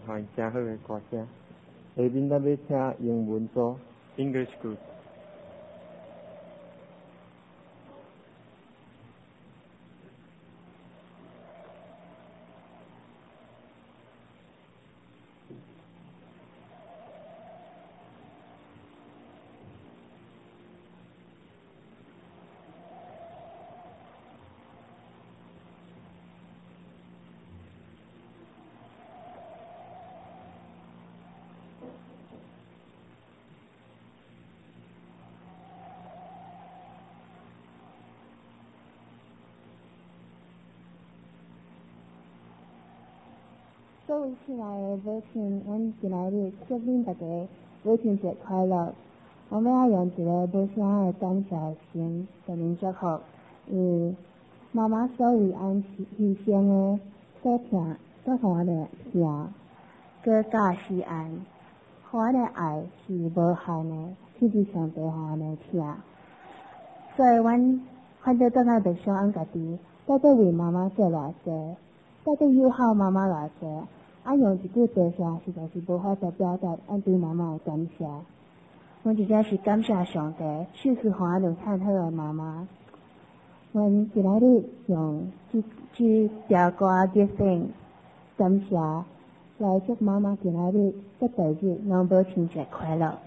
和真好的歌声。下面咱要听英文组 English Group。 各位亲爱的母亲，阮今仔日祝恁大家母亲节快乐。我们要用一个无声的感谢声，向恁祝福。妈妈所为安牺牲的所疼，所互我的疼，搁甲是爱，互我的爱是无限的，甚至上帝互我的疼。所以阮反正倒来袂想按家己，到底为妈妈做偌济。到底友好妈妈偌济，用一句多谢实在是无法再表达对妈妈的感谢。阮真正是感谢上帝，赐予互我两太好的妈妈。阮今仔日用这条歌热情感谢来祝妈妈今仔日这第日让母亲节快乐。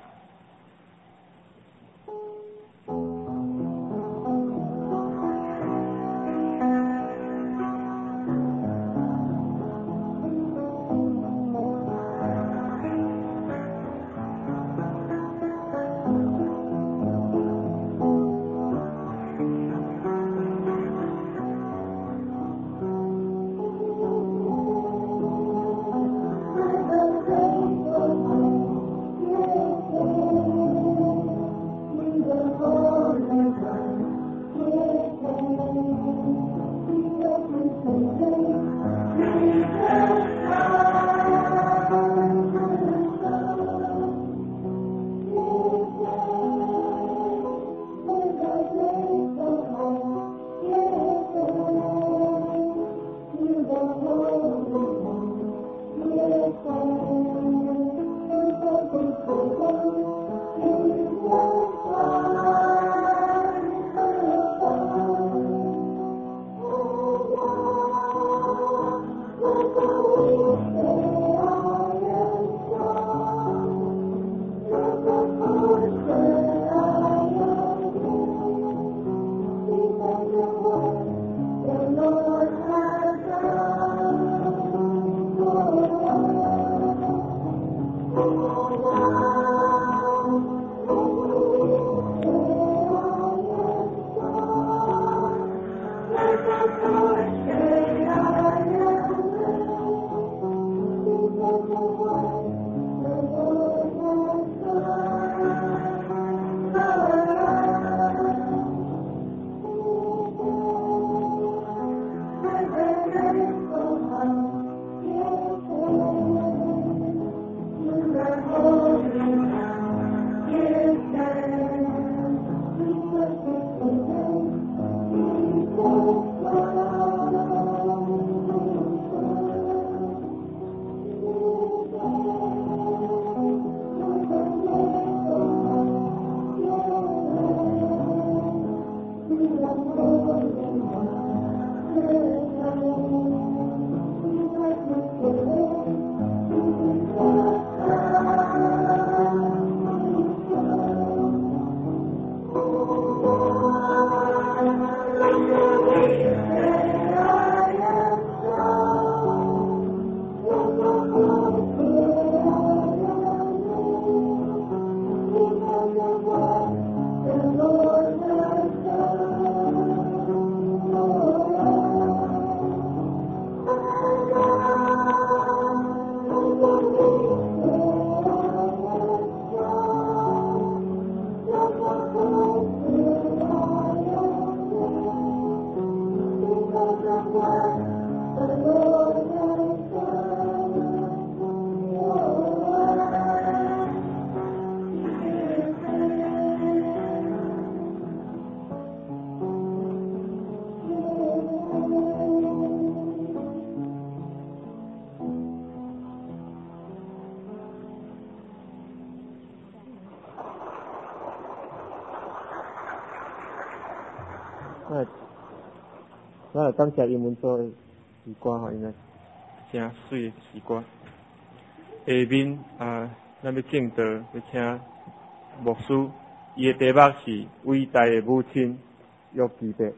那感谢英文组的诗歌吼，应该真水的诗歌。下面咱要敬道，要请牧师，伊的题目是伟大的母亲约基别。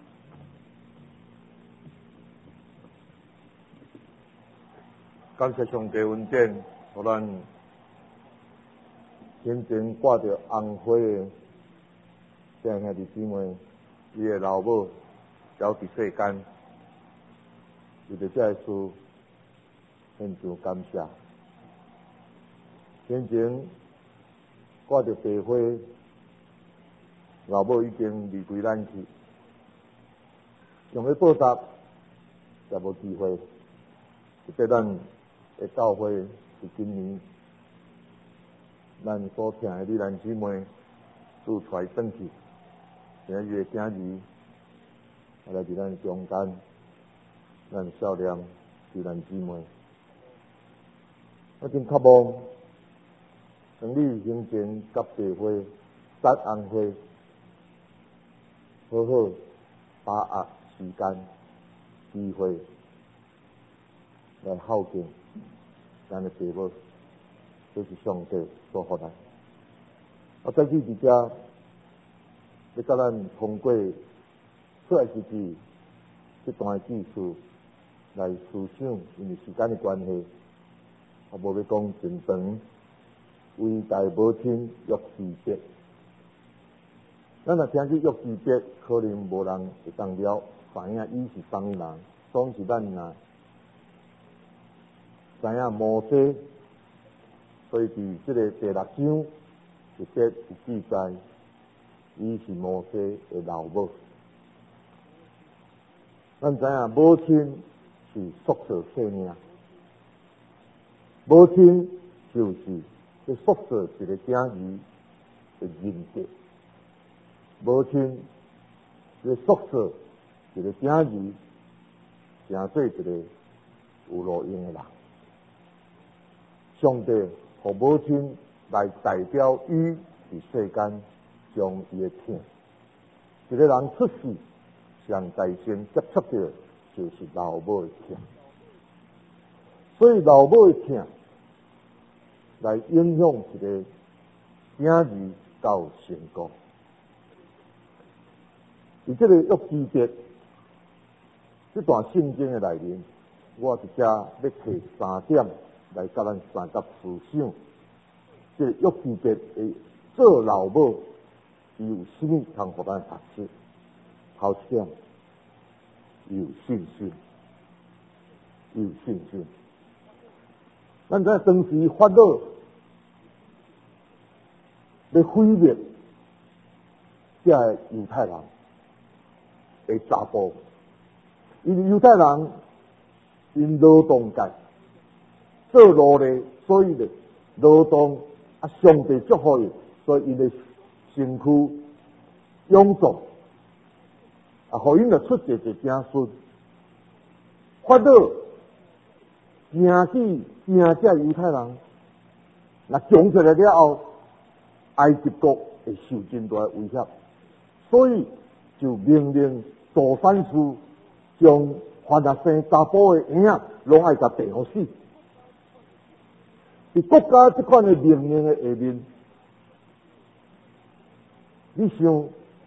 感谢上帝恩典，互咱真正挂着红花的这兄弟姊妹，伊的老母了伫世间，为着这事献上感谢。先前挂着白花，老母已经离开咱去，想要报答也无机会，特别咱的教会是今年咱所请的女咱姊妹拄出来转去，今日的囝儿来伫咱中间，咱少年女咱姊妹，我真渴望从你行前甲白花、搭红花，好好把握时间、机会来孝敬咱的父母，这是上帝所予咱。我再去伫遮，要甲咱通过出来日子这段记述来思想，因为时间的关系，我无要讲真长。伟大母亲约基别，咱若听起约基别，可能无人会当了知影伊是啥物人，总是咱若知影摩西，所以伫这个第6章特别有记载，伊是摩西的老母。咱知影母亲是塑造生命，母亲就是去塑造一个囝儿的人格，母亲去塑造一个囝儿，成做一个有路用的人。上帝和母亲来代表伊伫世间，将伊的疼。一个人出世，上大先接触到就是老母的疼，所以老母的疼来影响一个囝儿到成功。而这个约基别这段圣经的内面，我伫遮要提3点来甲咱三角思想。这个约基别的做老母，伊有啥物通互咱学习？头一点，伊有信心，伊有信心。咱知当时法老要毁灭这犹太人的查甫，因为犹太人因劳动界做奴隶，所以咧劳动上帝祝福伊，所以因的身躯臃肿，互因就出一个子孙。法老惊起惊这犹太人，若强出来了后，埃及国会受真大的威胁，所以就命令大祭司将凡若生查甫的婴仔，拢爱甲地互死。伫国家这款的命令的下面，你想，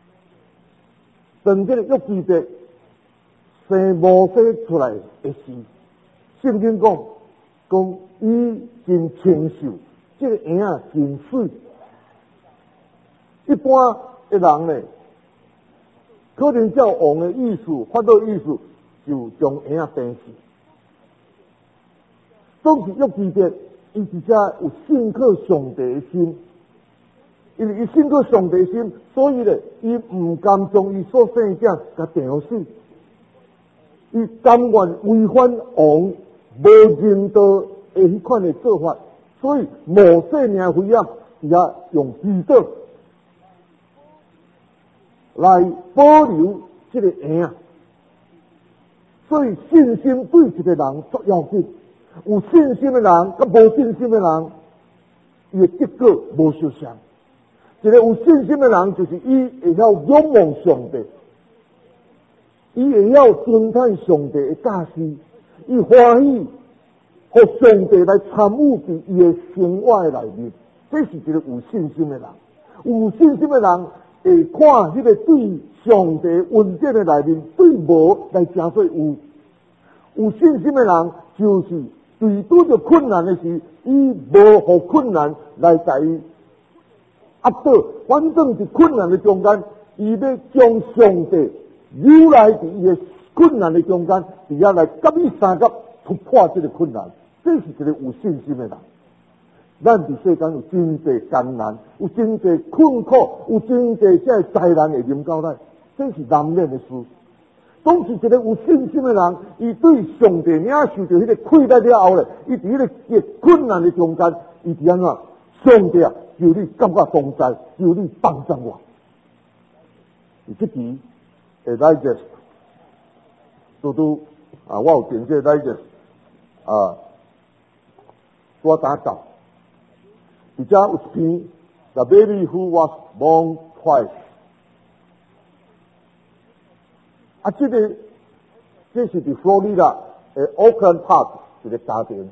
当这个约基别生摩西出来的时，圣经讲伊真清秀，这个婴仔真水。一般的人呢，可能照王的意思、法老意思，就将婴仔病死。总是约基别，伊伫遮有信靠上帝的心，因为伊信靠上帝的心，所以呢，伊唔甘将伊所生的囝甲定好死，伊甘愿违反王无人道的迄款的做法，所以摩西命非啊，伫遐用祈祷来保留这个婴仔。所以信心对一个人足要紧，有信心的人甲无信心的人，伊的结果无相像。一个有信心的人，就是伊会晓仰望上帝， 伊会晓惊叹上帝的教示，伊欢喜，互上帝来参与伫伊的生活的内面。这是一个有信心的人。有信心的人会看迄个对上帝恩典的内面，对无来诚做有。有信心的人就是对拄着困难的时，伊无互困难来甲伊压倒，反正是困难的中间，伊要将上帝留来伫伊的困难的中间，伫遐来甲伊相甲突破这个困难。这是一个有信心的人。咱伫世间有真济艰难，有真济困苦，有真济这灾难会临到咱，这是难免的事。总是一个有信心的人，伊对上帝领受到迄个亏待了后咧，伊伫迄个困难的中间，伊伫安怎？上帝啊，求你感觉同在，求你帮助我。伊即期会digest，我有订这digest我打到。而家有一篇 The Baby Who Was Born Twice， 这是伫佛罗里达的 Oakland Park 一个家庭。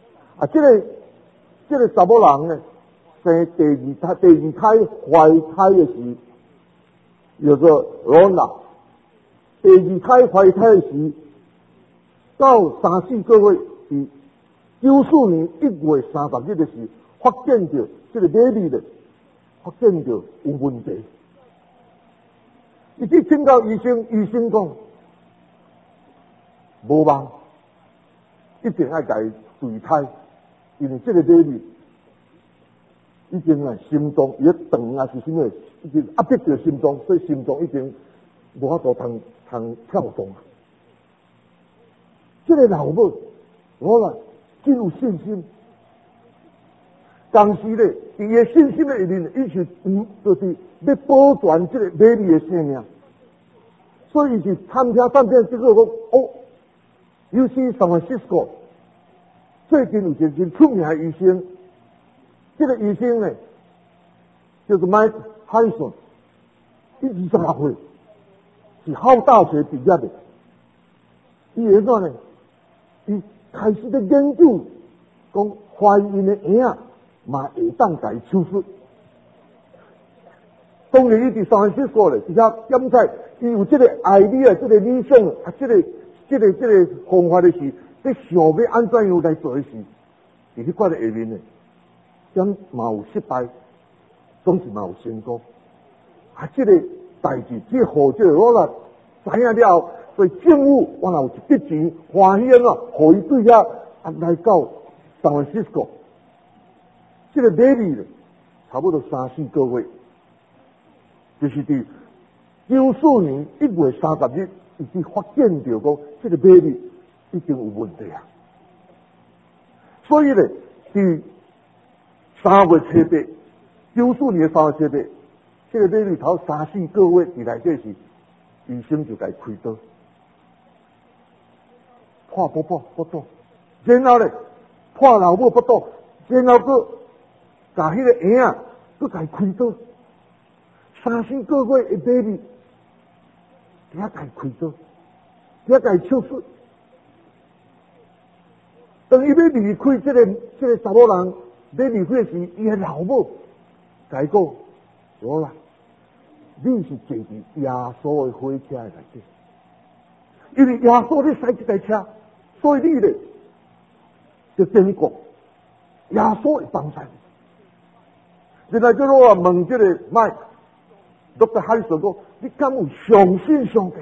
这个查某人呢，生第二胎怀胎的时，叫做罗娜。第二胎怀胎的时，到3-4个月，是94年1月30日的时。发现到这个 baby 咧，发现到有问题。伊去请教医生，医生讲无望，一定要甲伊堕胎，因为这个 baby 已经心脏伊咧长啊是什么，已经压迫着心脏，所以心脏已经无法度通跳动。这个老母我啦真有信心。当时咧，伊个信心的里面，伊是就是要保全这个baby的性命，所以是参加这个讲UC San Francisco 最近有一个真出名的医生，这个医生呢叫做 Mike Harrison， 伊26岁，是哈佛大学毕业的，伊会怎呢？伊开始咧研究讲怀孕的婴仔。嘛会当甲伊手术，当然伊伫3藩市过咧，而且检测伊有这个idea，这个理想啊，这个方法的是，你想要安怎样来做的是，伫迄块的下面呢，咁嘛有失败，总是嘛有成功。这个代志，这好这我啦知影了后，所以政府我若有一笔钱，欢喜啊，互伊对遐来到3藩市过。这个 baby 咧，差不多3-4个月，就是伫94年1月30日，已经发现到讲这个 baby 已经有问题啊。所以咧，伫3月初8 ，94年3月初8，这个 baby 头3-4个月伫内底时，医生就甲伊开刀，破不倒，然后咧破老母不倒，然后个。甲迄个婴仔，佮甲伊开刀，3-4个月的 baby， 遐甲伊开刀，遐甲伊手术。当伊要离开这个查某人要离开时，伊的老母甲伊讲：好啦，你是坐伫耶稣的火车的内底，因为耶稣咧驶这台车，所以你咧就坚固，耶稣会帮助你。然后叫我问这个麦，Dr. Harrison 讲：你敢有相信上帝？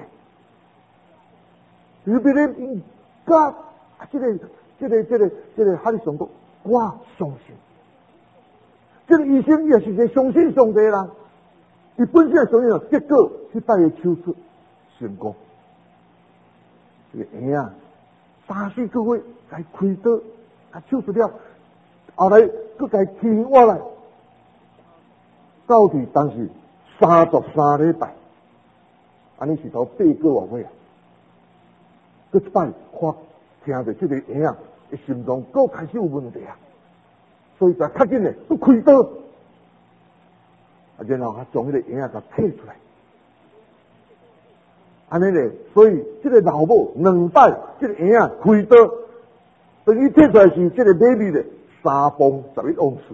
你别咧甲这个 Harrison 讲，我相信。这个医生也是一个相信上帝的人，伊本身相信了，结果去摆个手术成功。这个婴仔3-4个月才开刀，他手术了，后来佮佮听我来。到底当时33礼拜，安尼是头8个月啊！佮一摆看听着这个婴仔的心脏又开始有问题啊，所以才较紧的都开刀，然后将迄个婴仔给摕出来。 安尼咧，所以这个老母2摆，这个婴仔开刀，等于摕出来是这个美丽的3磅11盎司，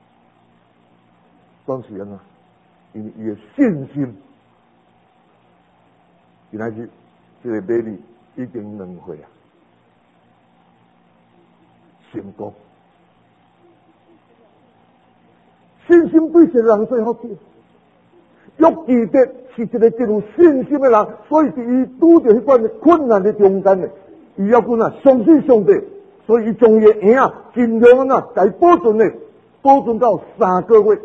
当时安怎？因为伊的信心，原来是这个美丽已经2岁啊，成功。信心对神人最好见。约基德是一个真有信心的人，所以伊拄着迄款的困难的中间呢，伊要讲相信上帝，所以伊将伊的婴仔尽量该保存的，保存到3个月。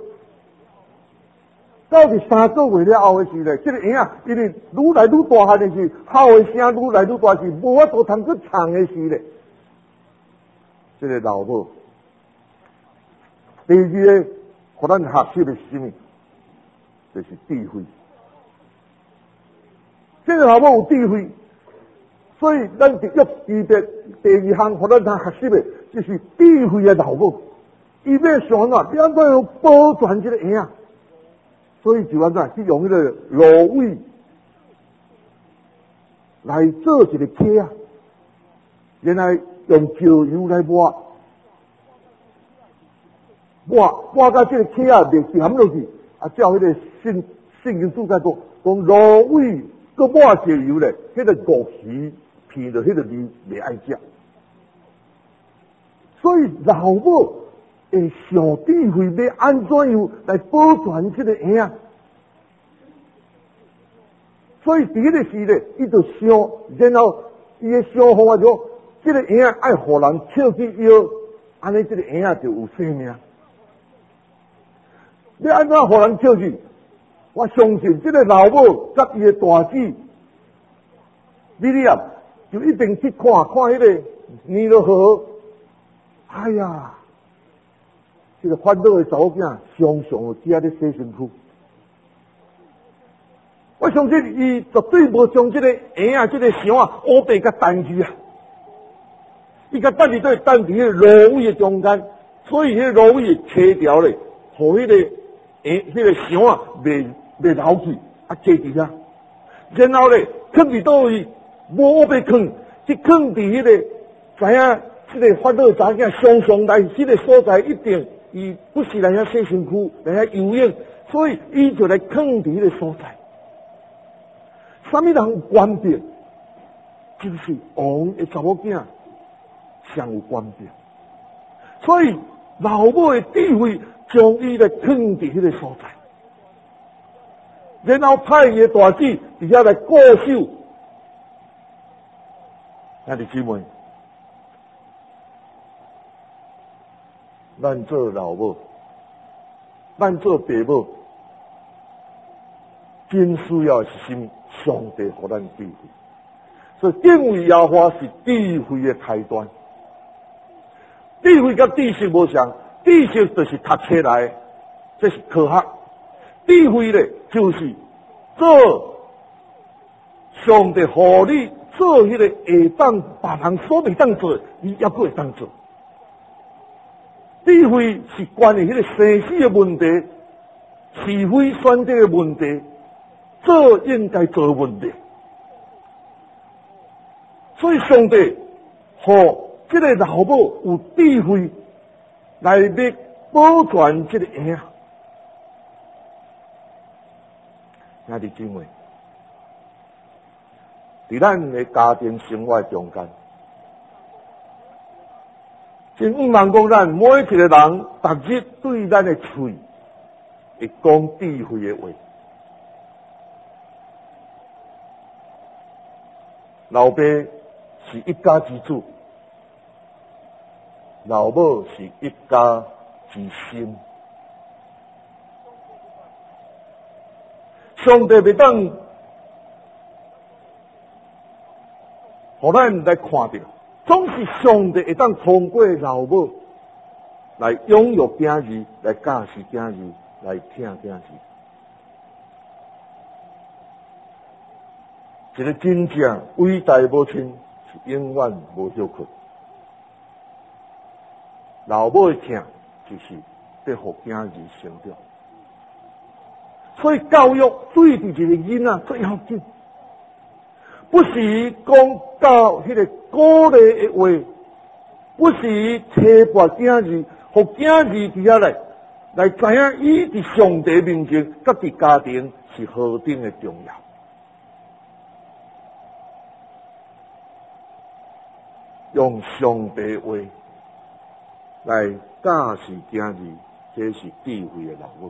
到第3个月了后的时呢，这个婴仔因为愈来愈大汉的时，吼的声愈来愈大时，无法度通去唱的时呢，这个老母第二个，互咱学习的是什么？就是智慧。这个老母有智慧，所以咱就约基德第2项，互咱学习的就是智慧的老母。伊要想要安怎样保全这个婴仔，所以就安怎去用迄个芦苇来做一个溪啊，然后用石油来抹到这个溪啊袂咸落去。啊，照迄个圣经注解讲芦苇佮抹石油咧，迄个鱼鱼闻到迄个味袂爱食。所以老母会上智慧，要安怎样来保全这个婴仔。所以第一个时咧，伊就想，然后伊的想法就说，这个婴仔爱互人笑去摇，安尼这个婴仔就有生命。你安怎互人笑去？我相信这个老母甲伊的大姊米利亚就一定去看迄个尼罗河。哎呀，这个烦恼的查某囝常常只在洗身躯。我相信伊绝对无将这个婴仔这个箱啊乌白甲担去啊，伊甲等伫对等伫迄个芦苇的中间，所以迄个芦苇切条咧，互迄个迄个箱啊袂流去，啊坐伫遐，然后咧放伫倒位，无乌白放，去放伫迄个知影这个烦恼查囝常常来这个所在，一定伊不是来遐洗身躯，来遐游泳，所以伊就来放伫迄个所在。什么人有权柄？就是王的查某囝上有权柄。所以老母的智慧将伊来放伫迄个所在，然后派伊的大姊伫遐来固守。兄弟姊妹，咱做老母，咱做爸母，真需要的是什么？上帝给咱智慧，所以敬畏耶和华是智慧的开端。智慧跟知识无相，知识就是读册来的，这是科学。智慧咧就是做上帝互你做迄个会当别人所未当做，你也不会当做。智慧是关于迄个生死的问题、是非选择的问题。做应该做的问题，所以上帝和这个老母有智慧来要保全这个婴仔。兄弟姊妹，在咱的家庭生活中间，真毋通讲咱每一个人逐日对咱的嘴会讲智慧的话。老爸是一家之主，老母是一家之心。上帝袂当，互咱来看到，总是上帝会当通过老母来养育囝儿，来教示囝儿，来听囝儿。一个真正伟大的母亲是永远无休困。老母的疼就是要互囝儿成长，所以教育对伫一个囡仔最要紧。 不时讲到迄个鼓励的话，不时提拔囝儿，互囝儿伫遐来知影伊伫上帝面前，甲伫家庭是何等的重要。用上帝话来教示囝儿，这是智慧的老母。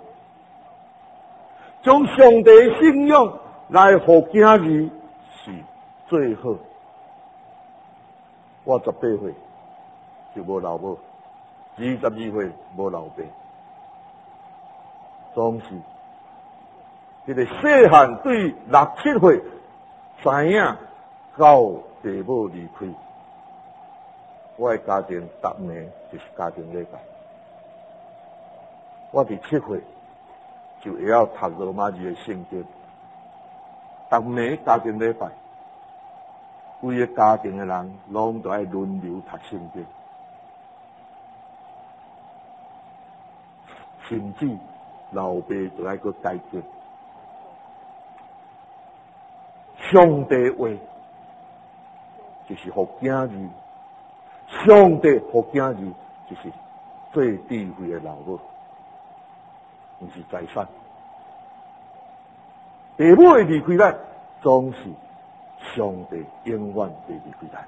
将上帝的信仰来互囝儿是最好。我18岁就无老母，22岁无老爸，总是这个细汉对6、7岁知影到父母离开，我的家庭逐年就是家庭礼拜。我伫7岁就会晓读罗马字的圣经，逐年家庭礼拜，规个家庭的人拢都爱轮流读圣经，甚至老爸都爱去改进。上帝话就是互囝儿，上帝互囝儿就是最智慧的老母，毋是财产。父母会离开咱，总是上帝永远袂离开咱。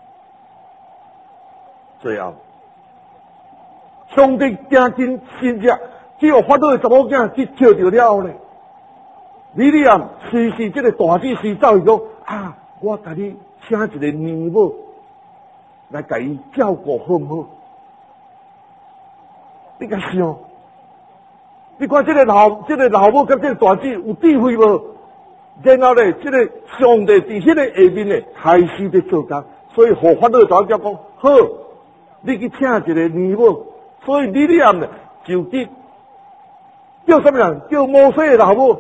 最后，上帝惊紧心热，只有法老的查某囝去捡着了后呢，米利暗随时这个大祭司走去讲啊，我甲你请一个女母来甲伊照顾好唔好？你甲想，你看这个老母甲这个大姊有智慧无？然后呢，这个上帝伫迄个下面呢，开始在做工，所以和法老查某囝讲好，你去请一个女母，所以米利暗呢就去叫什么人？叫摩西的老母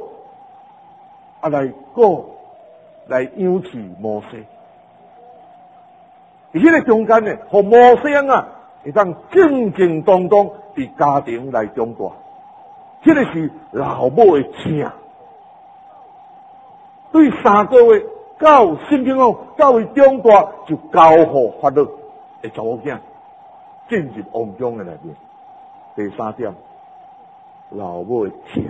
来养起摩西。伫迄个中间呢，和摩西啊会当正正当当伫家庭来长大，这个是老母的请。对3个月到圣经讲，到伊长大就交互法老的查某囝进入王宫的内面。第3点，老母的请。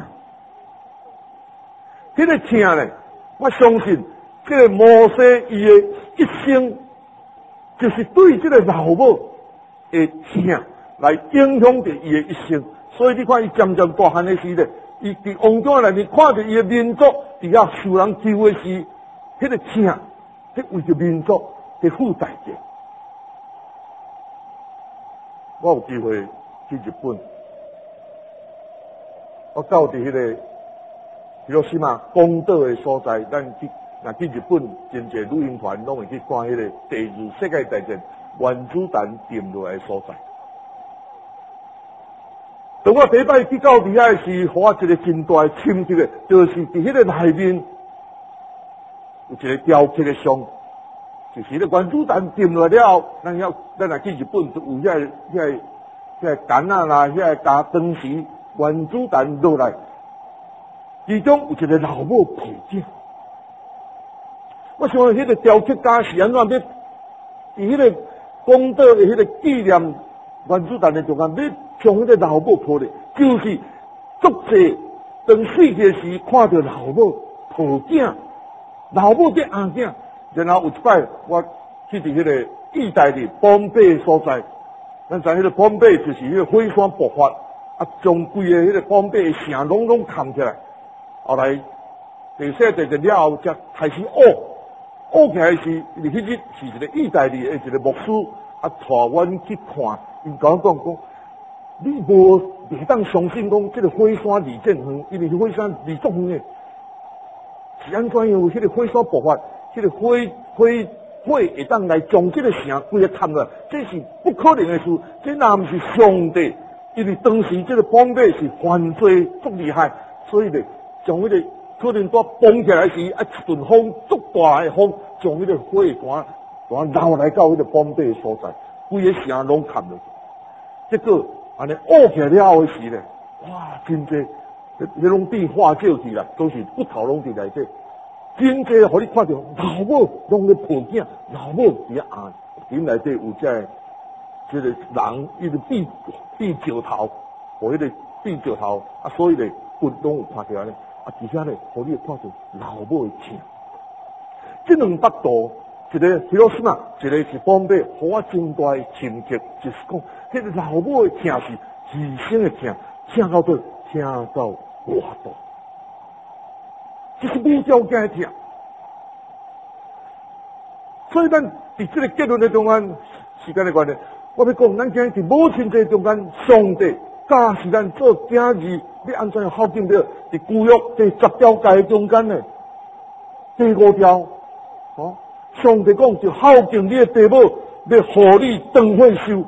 这个请呢，我相信这个摩西伊的一生，就是对这个老母的请来影响着伊的一生。所以你看伊渐渐大汉的时呢，伊伫王宫内面看着伊的民族伫遐受人欺负的时，迄个请，迄为着民族的付代价。我有机会去日本，我到伫迄个比如什么广岛的所在，咱去日本，真侪旅行团拢会去看迄个第2次世界大战原子弹沉落来的所在。当我第一摆去到伫遐的时，互我一个真大的冲击的，就是伫迄个内面有一个雕刻的像，就是迄个原子弹沉落来了后，咱来去日本就有遐个杆啊啦，遐个加当时原子弹落来，其中有一个老母陪镜。我想迄个雕刻家是安怎要伫迄个广岛的迄个纪念原子弹的中间，要将迄个老母抱咧，就是足济当死去时看到老母抱囝，老母这阿囝。然后有一摆我去伫迄个意大利邦贝所在，咱知迄个邦贝就是迄个火山爆发，将规个迄个邦贝的城拢扛起来。后来第4次大战了后，才开始学起来是，迄日是一个意大利的一个牧师带阮去看，因甲我讲，你袂当相信讲这个火山离这远，因为火山离足远的，是安怎样？迄个火山爆发，迄个火会当来将这个城规个砍了，这是不可能的事。这若毋是上帝，因为当时这个邦贝是犯罪足厉害，所以呢，将迄个可能在崩起来时，一阵风足大的风，将迄个火管捞来到迄个邦贝的所在，规个城拢砍了。结果安尼学起来了后时呢，哇，真济，迄拢变化照去啦，都是骨头拢伫内底。 真济互你看到老母拢咧抱囝，老母伫咧暗，因内底有这个人伊就变石头，互迄个变石头啊，所以咧骨拢有看起来咧，啊，而且咧，互你看到老母的疼。这两幅图，一个希罗斯玛，一个是方贝，互我真大的亲切，就是讲，迄个老母的疼是自身的疼，疼到底，疼到外度，这是无条件的疼。所以咱伫这个结论的中间，时间的关系，我要讲，咱今日伫母亲节中间，上帝教是咱做囝儿，要安怎样孝敬着？伫旧约第10条诫中间呢，第5条，哦，上帝讲就孝敬你的父母，要互你长岁寿。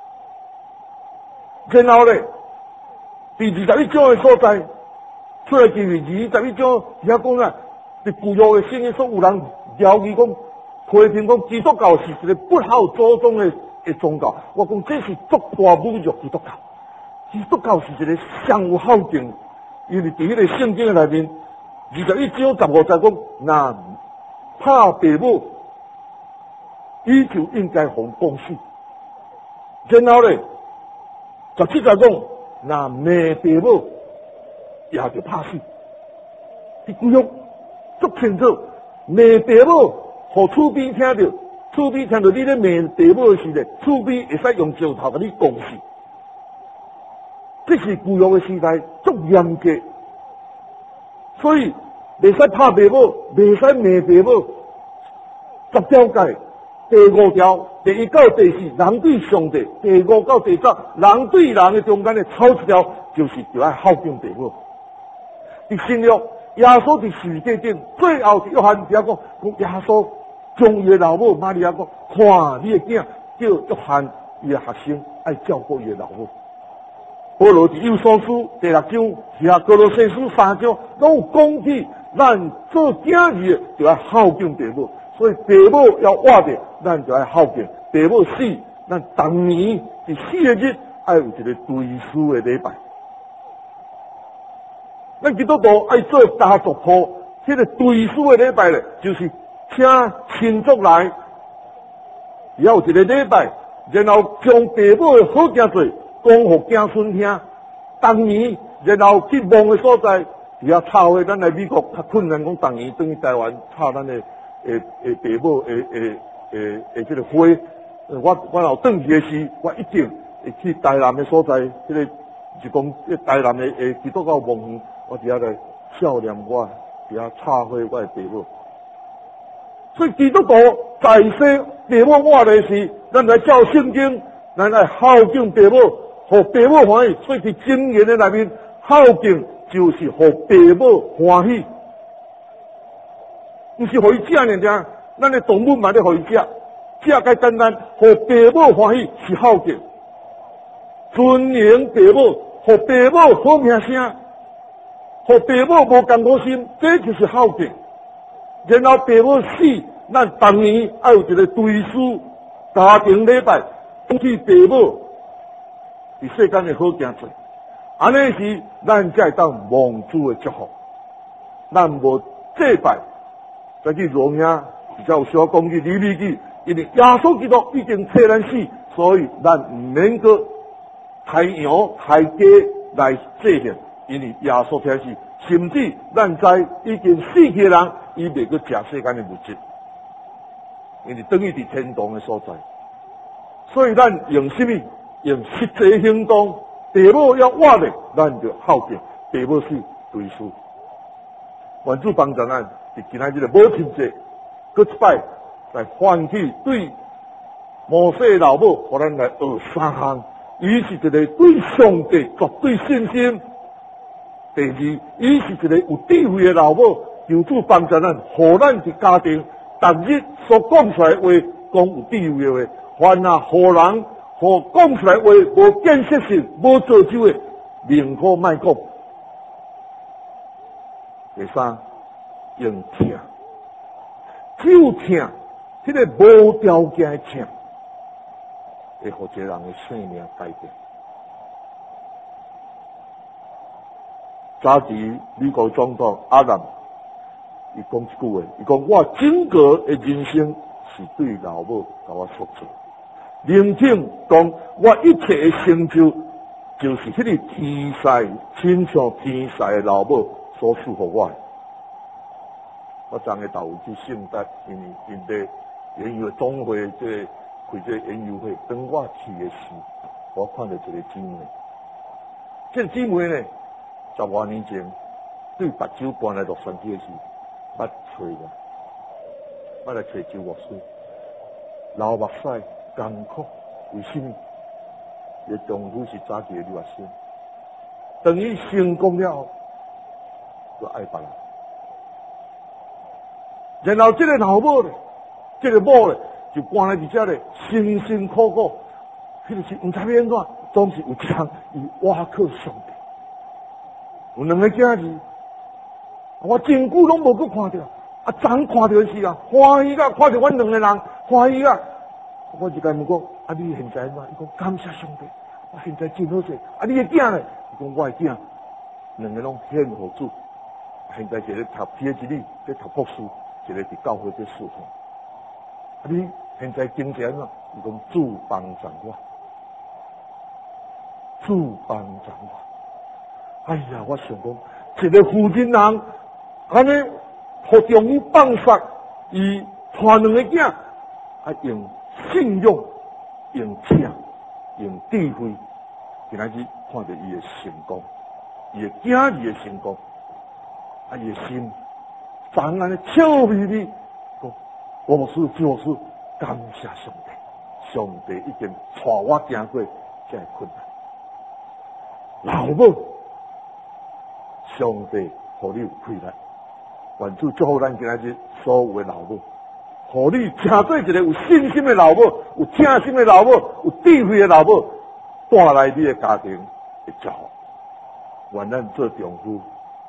然后咧，第21章的所在，出来记21章遐讲啊，伫旧约的圣经所有人了义讲。批评讲基督教是一个不孝祖宗的宗教，我讲这是足大侮辱基督教。基督教是一个上有孝敬，因为伫迄个圣经的内面，21章15节讲，那怕父母，伊就应该互讲死。然后咧，17节讲，那骂父母，也就怕死。伫旧约足清楚，骂父母。互厝边听到，厝边听到你咧骂父母时咧，厝边会使用石头甲你讲死。这是旧约的时代足严格，所以袂使拍父母，袂使骂父母。10条诫，第5条，第1到第4，人对上帝；第5到第10，人对人的中间的草一条，就是要孝敬父母。伫新约，耶稣伫世界顶最后约翰遐讲，耶稣。将伊的老母玛利亚讲，看你的囝叫约翰，伊的学生爱照顾伊的老母。保罗伫幼所书第6章，遐哥罗西书3章，拢有讲起，咱做囝儿就要孝敬父母，所以父母要活着，咱就要孝敬；父母死，咱当年伫4个日爱有一个追思的礼拜。咱基督徒爱做家族谱，迄个追思的礼拜咧，就是。请亲族来，也有一个礼拜，然后将父母的好行做讲互子孙听。当年，然后去望的所在，遐插花，咱来美国较困难，讲当年等于台湾插咱的父母这个花。我若转去的时，我一定会去台南的所在，这个就讲台南的基督教墓园，我伫遐来孝念我，伫遐插花我的父母。所以基督徒在世父母活的时，咱来照圣经，咱来孝敬父母，互父母欢喜。所以伫箴言的内面，孝敬就是互父母欢喜，不是互伊食尔尔。咱的动物嘛咧互伊食，食该简单，互父母欢喜是孝敬。尊敬父母，互父母好名声，互父母无艰苦心，这就是孝敬。然后父母死，咱当年要有一个追思家庭礼拜，讲起父母伫世间的好行做，安尼时咱才会当蒙主的祝福。咱无祭拜，再去荣耀，比较有小讲句礼礼记，因为耶稣基督已经替咱死，所以咱唔免个太羊太鸡来祭献，因为耶稣替死。甚至咱知已经死去的人，伊袂去食世间的物质，因为等于伫天堂的所在。所以咱用什么？用实际行动。父母要活的，咱就孝敬；父母死，追思。愿主帮助咱，伫今仔日的母亲节，搁一摆来唤起对摩西老母，互咱来学3项。伊是一个对上帝绝对信心。第2，伊是一个有智慧的老母，求主帮助咱，互咱的家庭，逐日所讲出来的话，讲有智慧的话，凡啊，互人，互讲出来的话无建设性、无造就的，宁可莫讲。第3，用疼，只有疼，迄个无条件的疼，会互一个人的生命改变。早期美国总统阿南伊讲一句话，伊讲我整个的人生是对老母甲我所做，聆听讲我一切的成就，就是迄个天使，亲像天使的老母所赐予我的。我昨日到去圣诞，因在园游总会开这园游会，当我去的时，我看到一个姊妹，这个姊妹呢，10多年前对目睭搬来洛杉矶的时，捌找我来找周牧师，流目屎，艰苦，为什么？伊丈夫是早期的留学生，等伊成功了后，就爱别人。然后这个老母呢，这个某呢，就搬来伫遮咧，辛辛苦苦，迄个是唔知要安怎，总是有一项伊挖靠上帝。有2个囝儿，我真久拢无去看到，昨看到是啊，欢喜啊，看到阮2个人欢喜啊。我就甲伊问讲，你现在安怎？伊讲感谢上帝，我现在真好势。你的囝呢？伊讲我的囝，2个拢献互主，现在一个读 PhD， 在读博士。一个伫教会在侍奉，你现在经济啊？伊讲主帮助我，主帮助我。哎呀，我想讲，一个负责人，安尼互丈夫放杀，伊带2个囝，用信用、用请、用智慧，今仔日看到伊的成功，伊的囝儿的成功，伊的心。昨安尼笑眯眯，讲我牧师、周牧师，感谢上帝，上帝已经带我行过这困难。老母，上帝互你有气力，愿主祝福咱今仔日所有的老母，互你成做一个有信心的老母，有诚心的老母，有智慧的老母，带来你的家庭的祝福。愿咱做丈夫。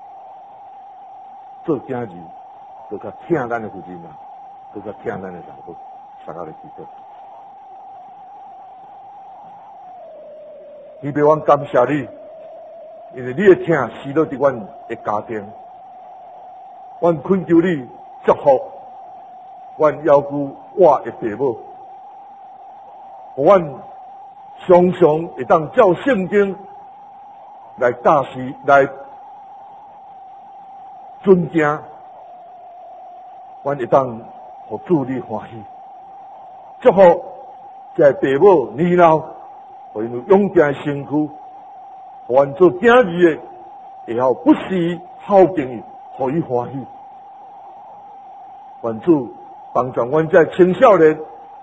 做囝儿，都较疼咱的父亲啊，都较疼咱的老母，大家来祈祷。希望阮感谢你，因为你的疼施到伫阮的家庭，阮恳求你祝福，阮要求我的父母，互阮常常会当照圣经来教示来。尊敬，阮会当互主你欢喜，祝福在父母年老，互因有勇健的身躯，互阮做囝儿的会晓不时孝敬伊，互伊欢喜。愿主帮助阮这青少年，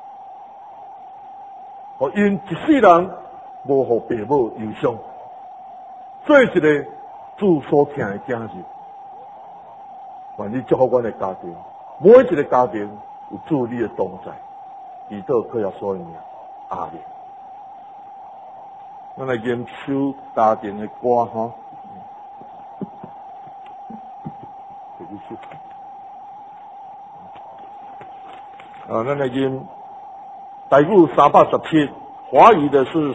互因一世人无互父母忧伤，做一个主所疼的囝儿。愿你祝福阮的家庭，每一个家庭有主你的同在，祈祷靠耶稣的名，阿们。咱来研究家庭的歌哈，咱来研台语317，华语的是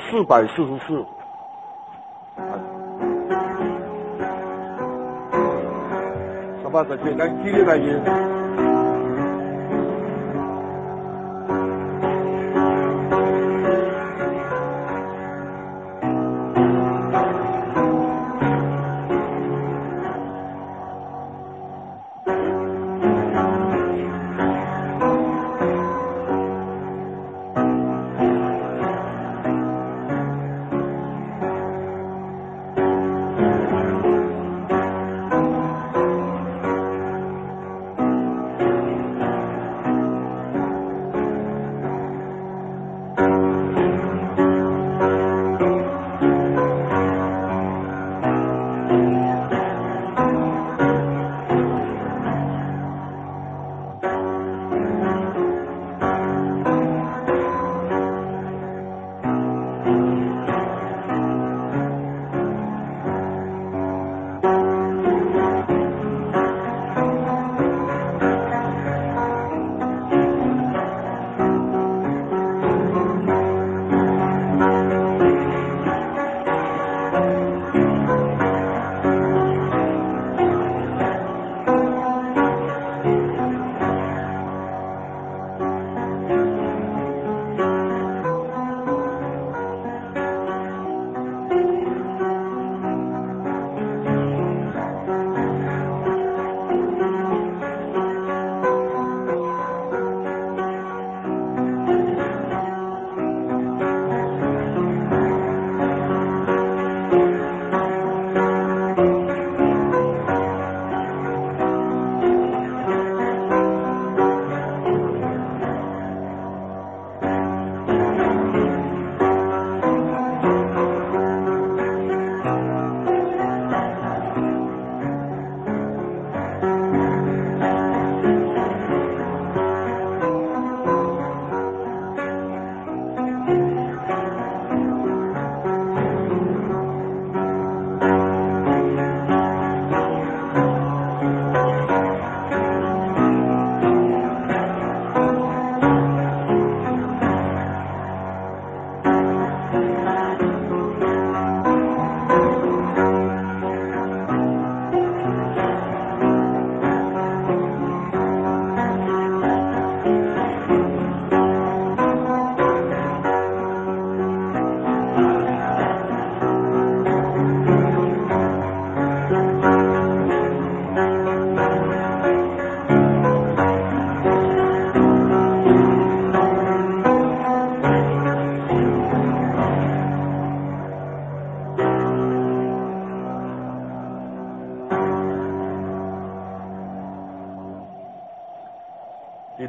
444。317，咱起立来研。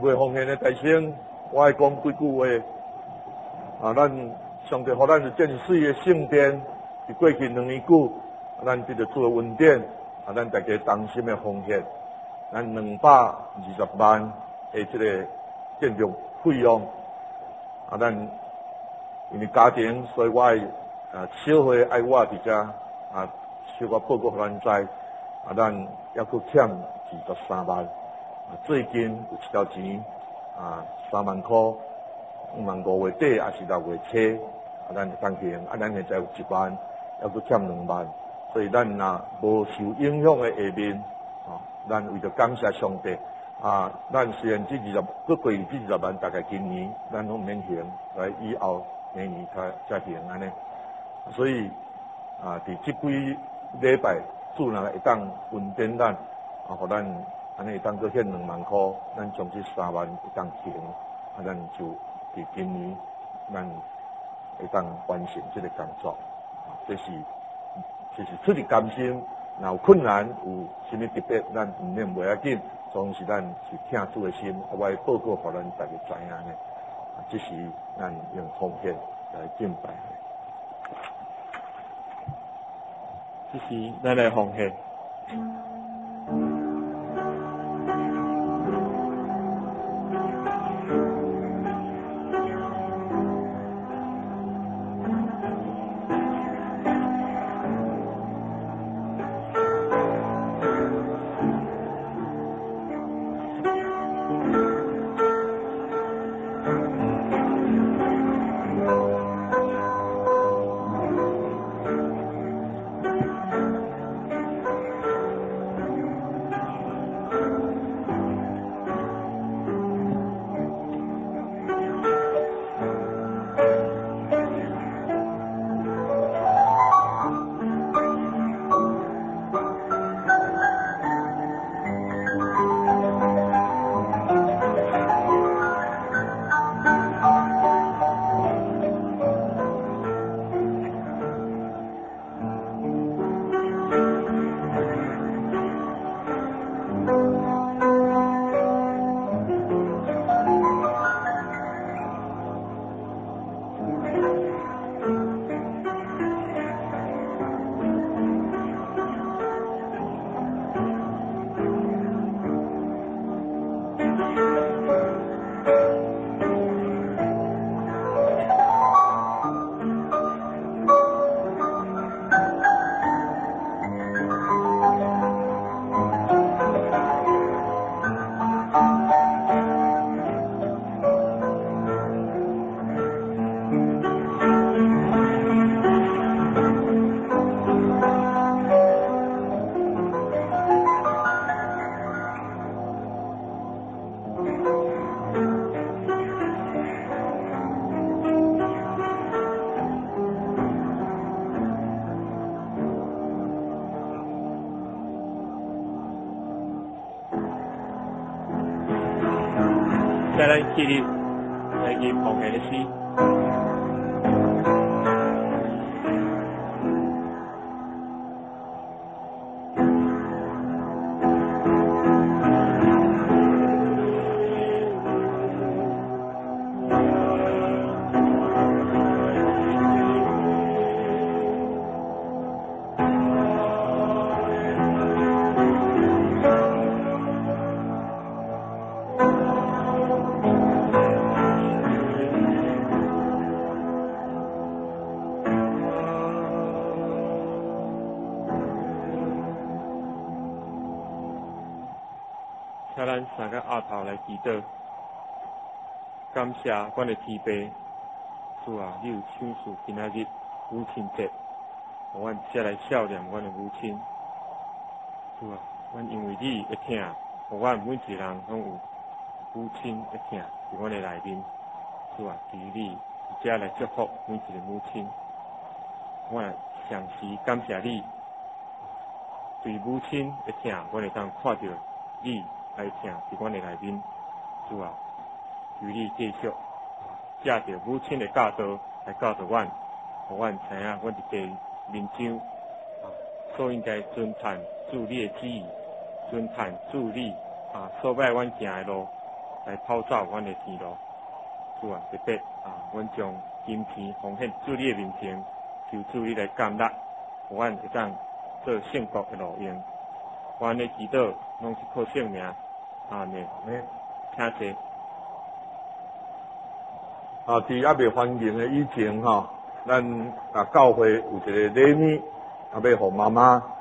未奉献的弟兄，我爱讲几句话。咱上帝予咱是建水的圣殿，伫过去2年久，咱得到主的恩典，咱大家同心的奉献，咱220万的这个建筑费用，咱因为家庭，所以我爱小会爱我伫遮小可报告予咱知，咱还佫欠23万，最近有一条钱3万块，5万5月底还是6月初，咱就当行，咱现在有1万，还佫欠2万，所以咱若无受影响的下面，咱为着感谢上帝，咱虽然佫过去这20万，大概今年咱拢免行，来以后明年才行安尼，所以伫这几礼拜，主若会当恩典咱，互咱安尼会当佫献2万块，咱将这3万会当行，咱就伫今年咱会当完成这个工作，这是出于甘心，若有困难有啥物特别，咱唔免袂要紧，总是咱是听主的心，我会报告互咱大家知影呢。这是咱用奉献来敬拜。 这是咱来奉献。再来记录来去奉献的诗。请咱三个额头来祈祷，感谢阮的天父，主啊，你有赏赐今仔日母亲节，互阮才来孝念阮的母亲。主啊，阮因为你的疼，互阮每一个人拢有母亲的疼伫阮的内面。主啊，求你遮来祝福每一个母亲。我上时感谢你对母亲的疼，阮会当看到你来疼伫阮的内面。主啊，求你继续借着母亲的教导来教导阮，互阮知影阮伫地面上所应该遵传主你的旨意，遵传主你所摆阮行的路， 来泡走阮的天路。主啊，特别阮将金钱奉献主你的面前，求主你来感纳，互阮会当做幸福的路用。阮的祈祷拢是靠圣名，阿门。请坐。 伫还未欢迎的以前咱教会有一个礼物，要互妈妈